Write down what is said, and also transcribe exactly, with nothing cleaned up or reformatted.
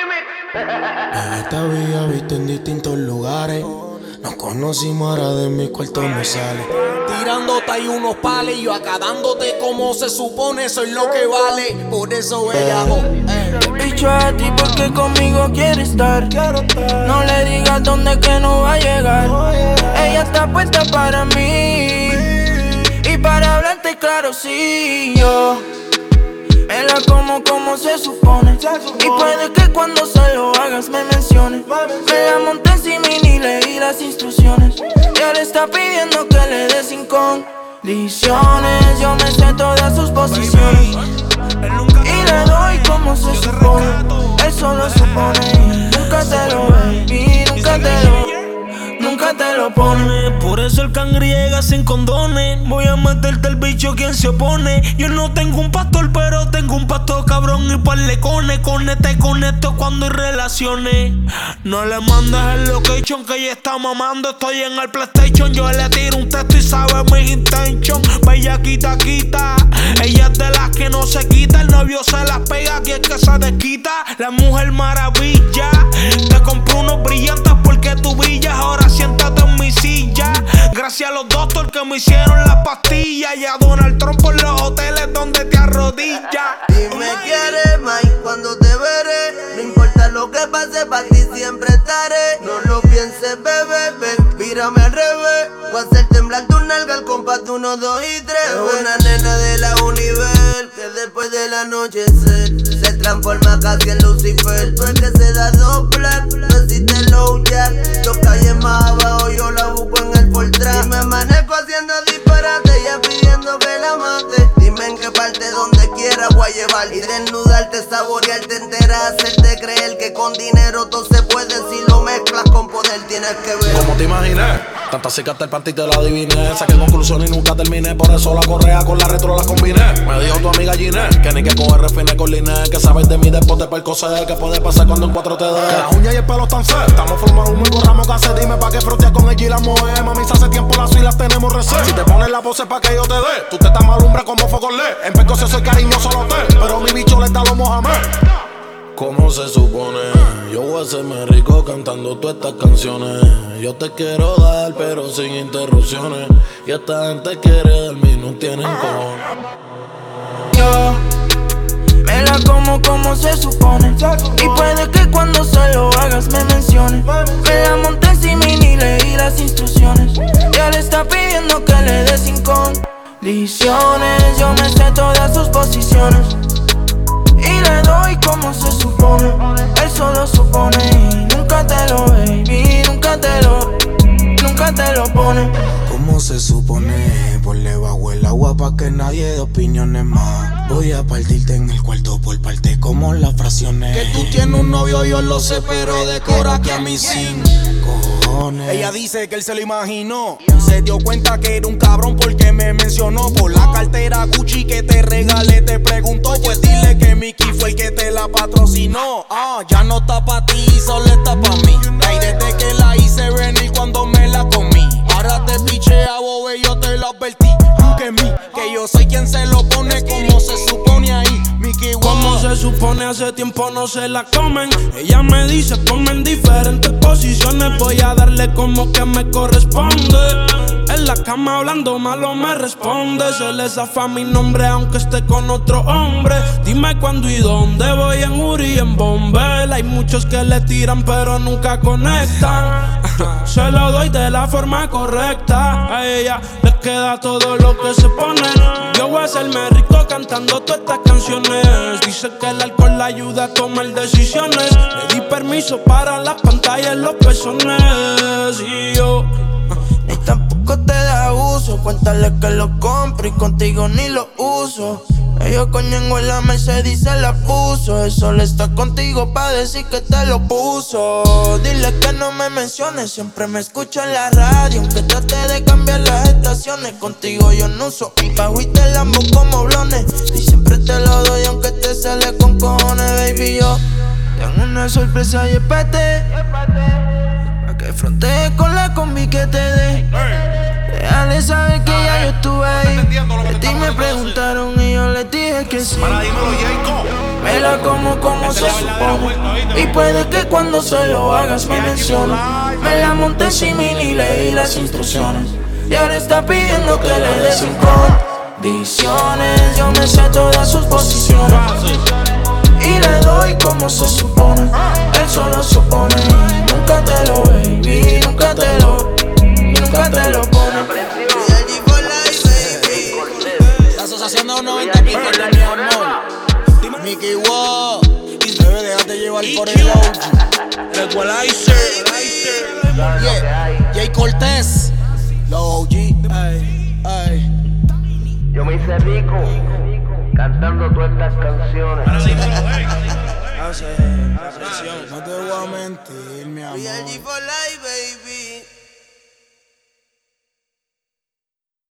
En esta vida viste en distintos lugares. Nos conocimos, ahora de mi cuarto no sale. Tirándote hay unos pales, yo acá dándote como se supone, eso es lo que vale. Por eso ella, eh. Bicho a ti porque conmigo quiere estar. No le digas dónde que no va a llegar. Ella está puesta para mí. Y para hablarte claro, sí, yo me la como como se supone. Y puede que cuando se lo hagas me menciones. Me la monté encima y ni leí las instrucciones. Y él está pidiendo que le dé sin condiciones. Yo me sé todas sus posiciones y le doy como se supone. Él solo supone. Nunca te lo ve y nunca te lo Nunca te lo pone. Por eso el cangre llega sin condones. Voy a meterte el bicho quien se opone. Yo no tengo un pastor, pero tengo un pastor cabrón y par le cone. Conecte con esto cuando hay relaciones. No le mandes el location que ella está mamando. Estoy en el PlayStation, yo le tiro un texto y sabe mi intention. Bella quita, quita. Ella es de las que no se quita. El novio se las pega, aquí es que se desquita. La mujer maravilla. Te compré unos brillantes porque tú brillas. Ahora siéntate en mi silla. Gracias a los doctores que me hicieron las pastillas. Y a Donald Trump por los hoteles donde te arrodillas. Si me quieres, Mike, cuando te veré. No importa lo que pase, para ti siempre estaré. No lo pienses, bebé, ven, mírame al revés. Voy a hacer temblar tu nalga al compás de uno, dos y tres. Es una nena de la Univer que después del anochecer se transforma casi en Lucifer. Tú es que se da doblar, no existe low jack. Dos calles más abajo yo la busco en el Fortran. Y me manejo haciendo disparate, ella pidiendo que la mate. Dime en qué parte donde quiera voy a llevar. Y desnudarte, saborearte entera, hacerte creer que con dinero todo se puede. Si lo mezclas con poder tienes que ver. Como te imaginé, tanta cicatriz para ti te la adiviné. Saqué conclusión y nunca terminé, por eso la correa con la retro la combiné. Me dijo tu amiga Ginette que ni que coger refine con Liné. Que sabes de mí después de percocer, que puede pasar cuando en cuatro te dé. Que las uñas y el pelo están set, estamos formados muy borramos que hace. Dime pa' que frotea con ella y la moe. Mami, hace tiempo las filas tenemos reset. Si te pones la pose pa' que yo te dé, tú te estás malumbra como Focolé. En percose soy cariñoso lo te, pero mi bicho le da lo Mohamed. ¿Cómo se supone? Yo voy a hacerme rico cantando todas estas canciones. Yo te quiero dar, pero sin interrupciones. Y esta gente quiere darme y no tienen cojones. Yo me la como como se supone. Y puede que cuando se lo hagas me menciones. Me la monté encima y ni leí las instrucciones. Y él está pidiendo que le dé sin condiciones. Yo me sé todas sus posiciones y le doy como se supone. Él solo supone y nunca te lo ve y nunca te lo, nunca te lo pone. ¿Cómo se supone? Por debajo el agua pa' que nadie dé opiniones más. Voy a partirte en el cuarto por parte como las fracciones. Que tú tienes un novio, yo lo sé, pero decora que a mí sin cojones. Ella dice que él se lo imaginó. Se dio cuenta que era un cabrón porque me mencionó. Por la cartera Gucci que te regalé te preguntó. Pues dile que Mickey fue el que te la patrocinó. Ah, ya no está pa' ti, solo está pa' mí. Ay, desde que la hice venir cuando me la comí. Ahora te pichea, bobe, yo te lo advertí. Que mí, que yo soy quien se lo pone como se supone ahí. Mickey, como se supone, hace tiempo no se la comen. Ella me dice ponme en diferentes posiciones. Voy a darle como que me corresponde. En la cama hablando malo me responde. Se le zafa mi nombre aunque esté con otro hombre. Dime cuándo y dónde. Voy en Uri y en Bombel. Hay muchos que le tiran pero nunca conectan. Se lo doy de la forma correcta. A ella le queda todo lo que se pone. Yo voy a hacerme rico cantando todas estas canciones. Dice que el alcohol la ayuda a tomar decisiones. Le di permiso para las pantallas, los pezones. Y yo ni tampoco te da uso. Cuéntale que lo compro y contigo ni lo uso. Ellos coñengo en la Mercedes se la puso. Él solo está contigo pa' decir que te lo puso. Dile que no me menciones, siempre me escucho en la radio. Aunque trate de cambiar las estaciones, contigo yo no uso Bajo y te lambo como blones. Y siempre te lo doy aunque te sale con cojones, baby. Yo tengo una sorpresa y espate pa' que frontee con la combi que te dé. Déjale saber que ya yo estuve ahí. De ti me preguntaron y yo les dije que sí. Para dímelo, Jacob. Me la como como se supone. Y puede que cuando se lo hagas me mencione. Me la monté sin mí y leí las instrucciones. Y ahora está pidiendo que le dé sin condiciones. Yo me sé todas sus posiciones y le doy como se supone. Él solo se opone y nunca te lo baby, nunca te lo, nunca te lo pone. La asociación de los noventa pico de mi amor. Mickey Wow, bebé, déjate llevar por el O G. Equalizer, Yeah, Jay Cortez, los O G. Ay, ay. Yo me hice rico cantando todas estas canciones. No te voy a mentir, mi amor. for life, baby.